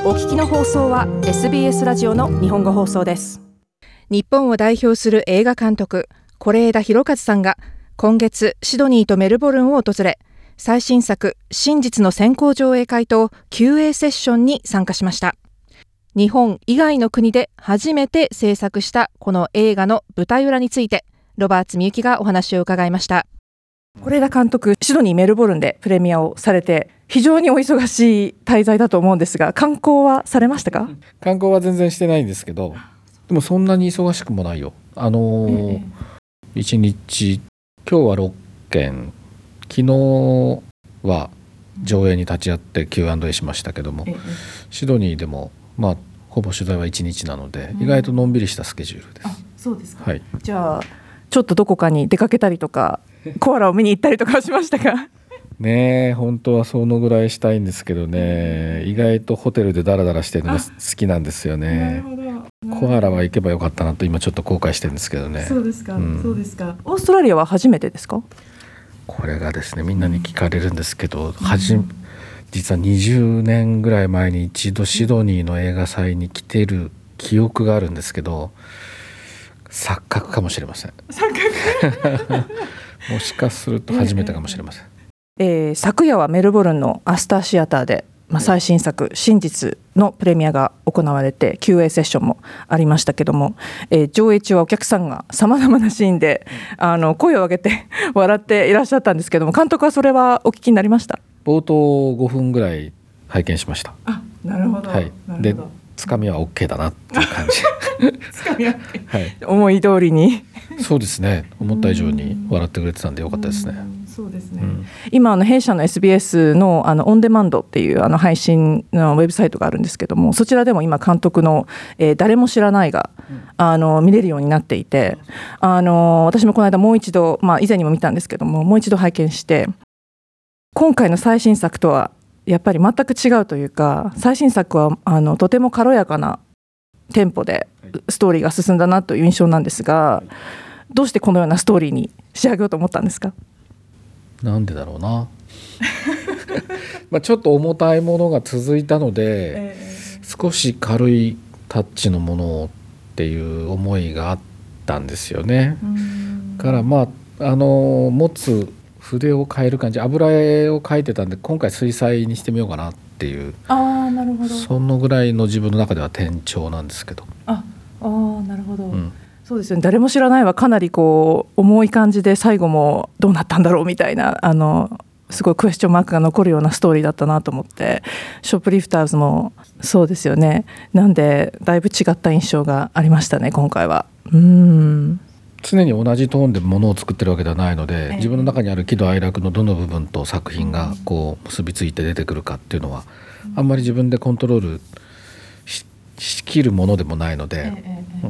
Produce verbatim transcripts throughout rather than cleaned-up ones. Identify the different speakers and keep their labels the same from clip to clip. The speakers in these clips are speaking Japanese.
Speaker 1: お聞きの放送は エスビーエス ラジオの日本語放送です。日本を代表する映画監督是枝裕和さんが今月シドニーとメルボルンを訪れ、最新作真実の先行上映会と キューエー セッションに参加しました。日本以外の国で初めて制作したこの映画の舞台裏について、ロバーツ美幸がお話を伺いました。是枝監督、シドニーメルボルンでプレミアをされて、非常にお忙しい滞在だと思うんですが、観光はされましたか？
Speaker 2: 観光は全然してないんですけど、でもそんなに忙しくもないよ。あのーええ、いちにち今日はろっけん、昨日は上映に立ち会って キューアンドエー しましたけども、ええ、シドニーでもまあほぼ取材はいちにちなので、意外とのんびりしたスケジュールです。
Speaker 1: あ、そうですか。
Speaker 2: はい、
Speaker 1: じゃあちょっとどこかに出かけたりとかコアラを見に行ったりとかしましたか？
Speaker 2: ねえ、本当はそのぐらいしたいんですけどね、意外とホテルでダラダラしてるのが好きなんですよね。コアラは行けばよかったなと今ちょっと後悔してるんですけどね。
Speaker 1: そうですか、うん、そうですか。オーストラリアは初めてですか？
Speaker 2: これがですね、みんなに聞かれるんですけど、うん、はじ実はにじゅうねんぐらい前に一度シドニーの映画祭に来てる記憶があるんですけど、錯覚かもしれません。
Speaker 1: 錯覚
Speaker 2: もしかすると初めてかもしれません。
Speaker 1: えー、昨夜はメルボルンのアスターシアターで、まあ、最新作真実のプレミアが行われて キューエー セッションもありましたけども、えー、上映中はお客さんがさまざまなシーンであの声を上げて笑っていらっしゃったんですけども、監督はそれはお聞きになりました？
Speaker 2: 冒頭ごふんぐらい拝見しました。
Speaker 1: あ、なるほど、はい、なるほど。
Speaker 2: でつかみは OK だなっていう感じ
Speaker 1: つかみは OK、はい、思い通りに
Speaker 2: そうですね、思った以上に笑ってくれてたんでよかったですね。
Speaker 1: そうですね、うん、今あの弊社の エスビーエス の, あのオンデマンドっていうあの配信のウェブサイトがあるんですけども、そちらでも今監督の、えー、誰も知らないが、うん、あの見れるようになっていて、あの私もこの間もう一度、まあ、以前にも見たんですけども、もう一度拝見して、今回の最新作とはやっぱり全く違うというか、最新作はあのとても軽やかなテンポでストーリーが進んだなという印象なんですが、どうしてこのようなストーリーに仕上げようと思ったんですか？
Speaker 2: なんでだろうなまあちょっと重たいものが続いたので、えー、少し軽いタッチのものをっていう思いがあったんですよね。からまああの持つ筆を変える感じ、油絵を描いてたんで今回水彩にしてみようかなっていう、
Speaker 1: あ、なるほど、
Speaker 2: そのぐらいの自分の中では転調なんですけど。
Speaker 1: ああ、なるほど、うん、そうですよね。誰も知らないはかなりこう重い感じで、最後もどうなったんだろうみたいな、あのすごいクエスチョンマークが残るようなストーリーだったなと思って、ショップリフターズもそうですよね。なんでだいぶ違った印象がありましたね今回は。うーん、
Speaker 2: 常に同じトーンでものを作ってるわけではないので、自分の中にある喜怒哀楽のどの部分と作品がこう結びついて出てくるかっていうのはあんまり自分でコントロール し, しきるものでもないので、うん、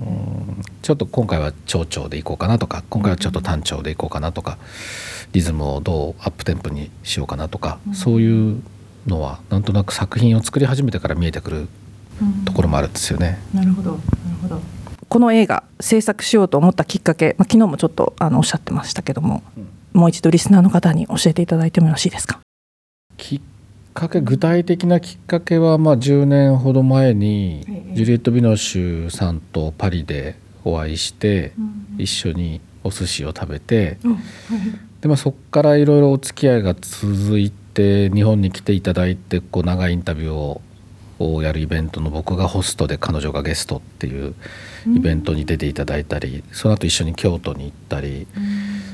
Speaker 2: ちょっと今回は長調でいこうかなとか、今回はちょっと短調でいこうかなとか、リズムをどうアップテンポにしようかなとか、そういうのはなんとなく作品を作り始めてから見えてくるところもあるんですよね。
Speaker 1: なるほど、なるほど。この映画制作しようと思ったきっかけ、まあ、昨日もちょっとあのおっしゃってましたけども、うん、もう一度リスナーの方に教えていただいてもよろしいですか？
Speaker 2: きっかけ、具体的なきっかけは、まあ、じゅうねんほど前にジュリエット・ビノッシュさんとパリでお会いして、うん、一緒にお寿司を食べて、うん、でまあ、そこからいろいろお付き合いが続いて、日本に来ていただいて、こう長いインタビューををやるイベントの僕がホストで彼女がゲストっていうイベントに出ていただいたり、うん、その後一緒に京都に行ったり、うん、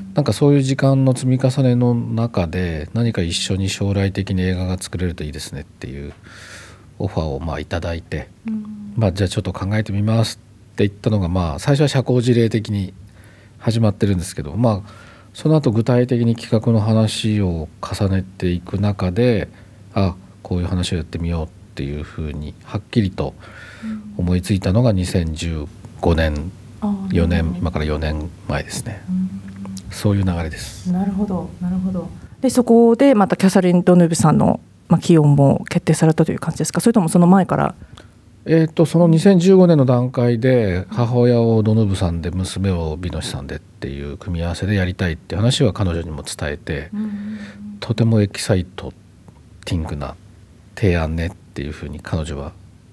Speaker 2: なんかそういう時間の積み重ねの中で、何か一緒に将来的に映画が作れるといいですねっていうオファーをまあいただいて、うん、まあ、じゃあちょっと考えてみますって言ったのが、まあ最初は社交辞令的に始まってるんですけど、まあその後具体的に企画の話を重ねていく中で、あ、こういう話をやってみようっていうふうにはっきりと思いついたのがにせんじゅうごねん、よねん、今からよねんまえですね。そういう流れです。
Speaker 1: なるほど、なるほど。でそこでまたキャサリン・ドヌーブさんの、まあ、起用も決定されたという感じですか？それともその前から？
Speaker 2: えー、とそのにせんじゅうごねんの段階で母親をドヌーブさんで娘をビノシさんでっていう組み合わせでやりたいっていう話は彼女にも伝えて、うん、とてもエキサイトティングな提案ねっていうふうに彼女は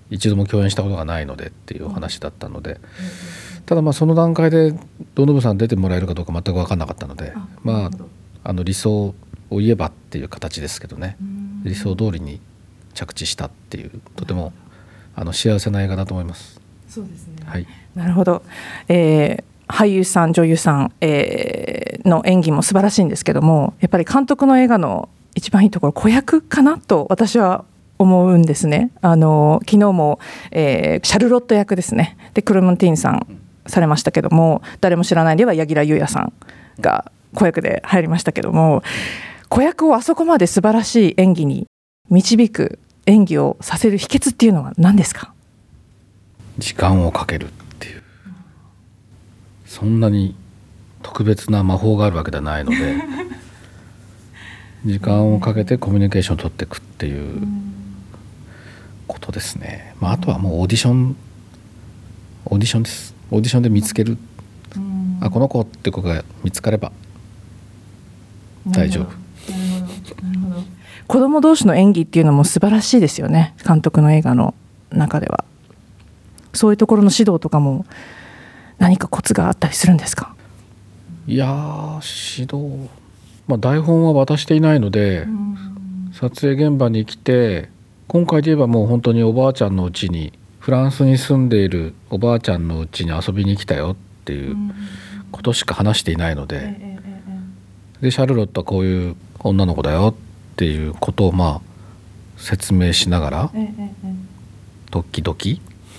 Speaker 2: 一度も共演したことがないのでっていうお話だったので、ただまあその段階で堂信さん出てもらえるかどうか全く分からなかったので、まああの理想を言えばっていう形ですけどね、理想通りに着地したっていう、とてもあの幸せな映画だと思います。
Speaker 1: そうですね、
Speaker 2: はい、
Speaker 1: なるほど、えー俳優さん女優さん、えーの演技も素晴らしいんですけども、やっぱり監督の映画の一番いいところ子役かなと私は思うんですね。あの昨日も、えー、シャルロット役ですね、でクルムンティーンさんされましたけども、誰も知らないでは柳楽優弥さんが子役で入りましたけども、子役をあそこまで素晴らしい演技に導く演技をさせる秘訣っていうのは何ですか？
Speaker 2: 時間をかけるっていう、そんなに特別な魔法があるわけではないので時間をかけてコミュニケーションを取っていくっていうことですね。まあ、あとはもうオーディションオーディションですオーディションで見つける、あこの子って子が見つかれば大丈夫。
Speaker 1: なるほど、なるほど。子供同士の演技っていうのも素晴らしいですよね、監督の映画の中では。そういうところの指導とかも何かコツがあったりするんですか？
Speaker 2: いやー指導、まあ、台本は渡していないので、撮影現場に来て、今回で言えばもう本当におばあちゃんの家に、フランスに住んでいるおばあちゃんの家に遊びに来たよっていうことしか話していないので、でシャルロットはこういう女の子だよっていうことをまあ説明しながら、ドキドキ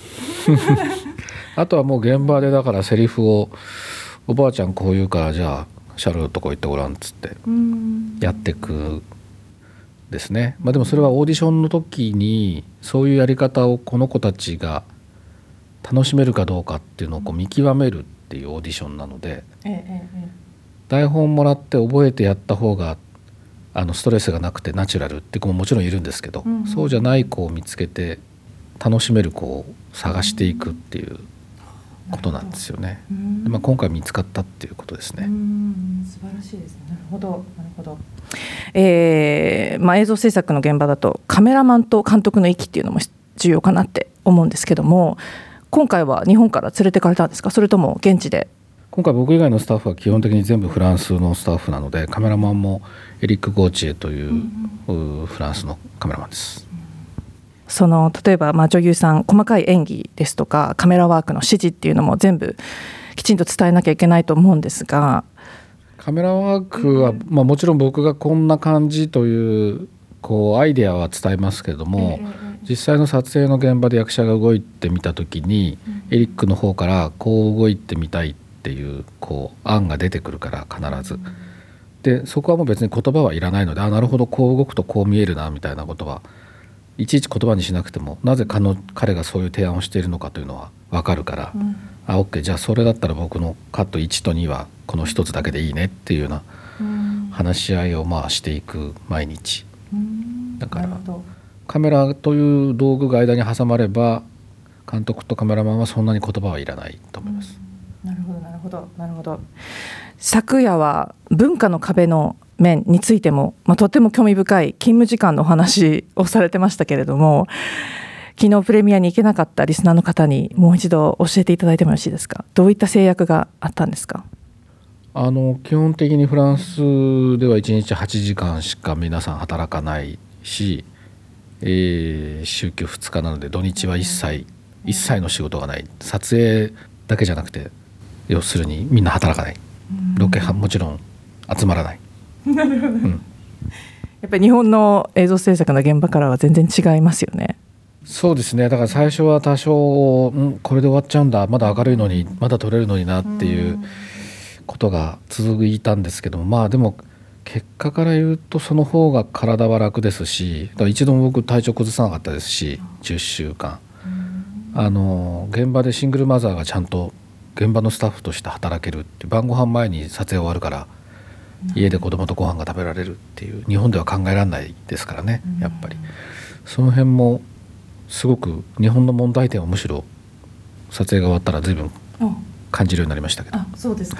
Speaker 2: あとはもう現場でだからセリフを、おばあちゃんこう言うからじゃあシャルロットこう言ってごらんっつってやっていくですね。まあ、でもそれはオーディションの時にそういうやり方をこの子たちが楽しめるかどうかっていうのをこう見極めるっていうオーディションなので、台本もらって覚えてやった方があのストレスがなくてナチュラルって子ももちろんいるんですけど、そうじゃない子を見つけて楽しめる子を探していくっていうことなんですよね。で、まあ、今回見つかったっていうことですね。
Speaker 1: うん、素晴らしいですね。なるほど、なるほど。えーまあ、映像制作の現場だとカメラマンと監督の息っていうのも重要かなって思うんですけども、今回は日本から連れてかれたんですか、それとも現地で？
Speaker 2: 今回僕以外のスタッフは基本的に全部フランスのスタッフなので、カメラマンもエリック・ゴーチエという、うんうん、フランスのカメラマンです。
Speaker 1: その例えばまあ女優さん、細かい演技ですとかカメラワークの指示っていうのも全部きちんと伝えなきゃいけないと思うんですが、
Speaker 2: カメラワークは、まあ、もちろん僕がこんな感じというこうアイデアは伝えますけれども、実際の撮影の現場で役者が動いてみた時に、エリックの方からこう動いてみたいっていうこう案が出てくるから必ず。でそこはもう別に言葉はいらないので、あなるほどこう動くとこう見えるなみたいなことはいちいち言葉にしなくても、なぜかの彼がそういう提案をしているのかというのは分かるから、うん、あ OK じゃあそれだったら僕のカットいちとにはこのひとつだけでいいねっていうような話し合いをまあしていく毎日、うん、だからカメラという道具が間に挟まれば監督とカメラマンはそんなに言葉はいらないと思います、
Speaker 1: うん、なるほどなるほどなるほど。昨夜は文化の壁の面についても、まあ、とても興味深い勤務時間のお話をされてましたけれども、昨日プレミアに行けなかったリスナーの方にもう一度教えていただいてもよろしいですか？どういった制約があったんですか？
Speaker 2: あの基本的にフランスではいちにちはちじかんしか皆さん働かないし、えー、週休ふつかなので土日は一切一切の仕事がない。撮影だけじゃなくて要するにみんな働かない、ロケはもちろん集まらない。なるほど、うん、
Speaker 1: やっぱり日本の映像制作の現場からは全然違いますよね。
Speaker 2: そうですね。だから最初は多少、うん、これで終わっちゃうんだ、まだ明るいのにまだ撮れるのになっていうことが続いたんですけども、まあでも結果から言うとその方が体は楽ですし、だから一度も僕体調崩さなかったですし、じゅっしゅうかんあの現場でシングルマザーがちゃんと現場のスタッフとして働けるって、晩ご飯前に撮影終わるから家で子供とご飯が食べられるっていう、日本では考えられないですからね。やっぱりその辺もすごく日本の問題点はむしろ撮影が終わったら随分感じるようになりましたけど。
Speaker 1: あ、そうですか。
Speaker 2: はい、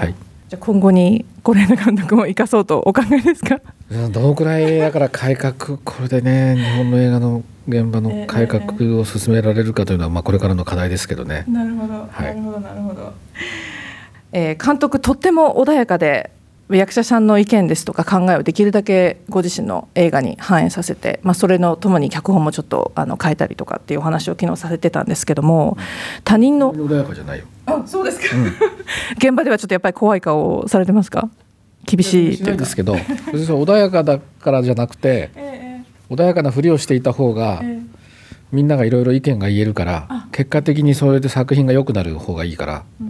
Speaker 1: じゃあ今後に是枝監督も生かそうとお考えですか？
Speaker 2: どのくらいだから改革、これでね日本の映画の現場の改革を進められるかというのは、まあこれからの課題ですけどね。
Speaker 1: なるほど、
Speaker 2: はい、
Speaker 1: なるほどなるほど、えー、監督とっても穏やかで、役者さんの意見ですとか考えをできるだけご自身の映画に反映させて、まあ、それのともに脚本もちょっとあの変えたりとかっていうお話を昨日させてたんですけども、他人の
Speaker 2: 穏やかじゃないよ。
Speaker 1: あ、そうですか、うん、現場ではちょっとやっぱり怖い顔をされてますか？厳しいというか。しないですけど穏やかだからじゃなくて、ええ、穏やかなふりをしていた方が、ええ、みんながいろいろ意見が言えるから、結果的にそれで作品が良くなる方がいいから、うん、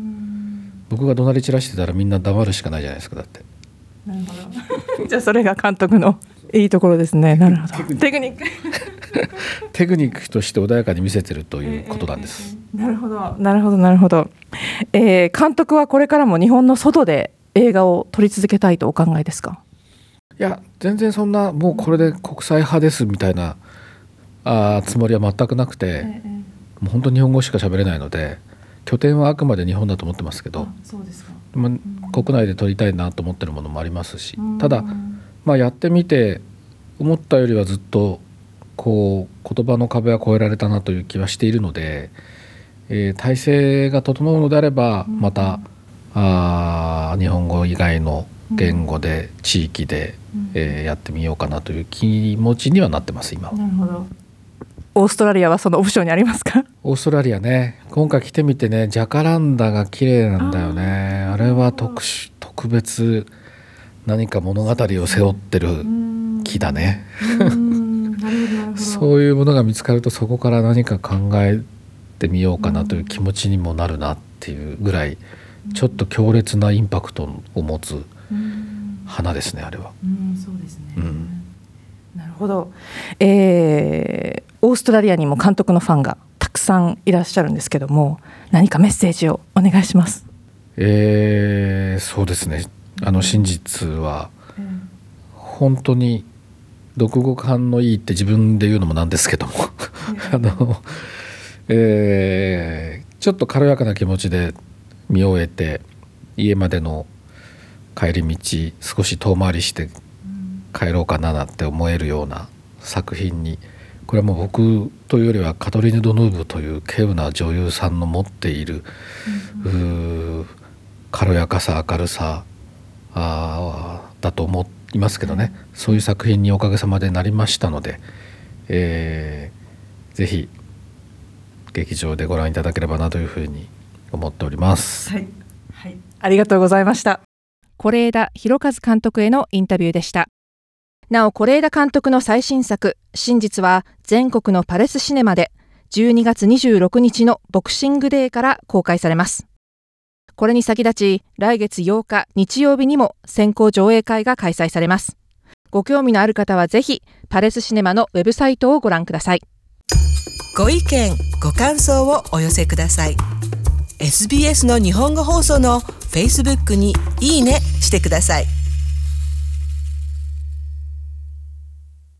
Speaker 1: 僕が怒鳴り散らしてたらみんな黙るしかないじゃないですか。だってなるほどじゃあそれが監督のいいところですね。なるほど、テクニック
Speaker 2: テクニックとして穏やかに見せてるということなんです、
Speaker 1: えーえー、なるほどなるほどなるほど、えー、監督はこれからも日本の外で映画を撮り続けたいとお考えですか？
Speaker 2: いや全然そんなもうこれで国際派ですみたいなあつもりは全くなくて、えー、もう本当に日本語しか喋れないので、拠点はあくまで日本だと思ってますけど、
Speaker 1: そうですか、
Speaker 2: まあ、国内で撮りたいなと思ってるものもありますし、ただ、まあ、やってみて思ったよりはずっとこう言葉の壁は越えられたなという気はしているので、えー、体制が整うのであればまた、あ日本語以外の言語で地域で、えー、やってみようかなという気持ちにはなってます今は。
Speaker 1: なるほど。オーストラリアはそのオプションにありますか？
Speaker 2: オーストラリアね、今回来てみてね、ジャカランダが綺麗なんだよね。 あ, あれは 特, 特別何か物語を背負ってる木だね。そういうものが見つかるとそこから何か考えてみようかなという気持ちにもなるなっていうぐらい、ちょっと強烈なインパクトを持つ花ですねあれは。
Speaker 1: うん、そうですね、うん、なるほど、えー、オーストラリアにも監督のファンがたくさんいらっしゃるんですけども、何かメッセージをお願いします。
Speaker 2: えー、そうですね、あの真実は本当に読後感のいいって自分で言うのもなんですけどもあの、えー、ちょっと軽やかな気持ちで見終えて家までの帰り道少し遠回りして帰ろうかななんて思えるような作品に、これはもう僕というよりはカトリーヌ・ドヌーブという稀有な女優さんの持っている、うん、う軽やかさ明るさあだと思いますけどね、うん、そういう作品におかげさまでなりましたので、えー、ぜひ劇場でご覧いただければなというふうに思っております。
Speaker 1: はい、はい、ありがとうございました。是枝裕和監督へのインタビューでした。なお是枝監督の最新作真実は全国のパレスシネマでじゅうにがつにじゅうろくにちのボクシングデーから公開されます。これに先立ち来月ようか日曜日にも先行上映会が開催されます。ご興味のある方はぜひパレスシネマのウェブサイトをご覧ください。
Speaker 3: ご意見ご感想をお寄せください。 エスビーエス の日本語放送の Facebook にいいねしてください。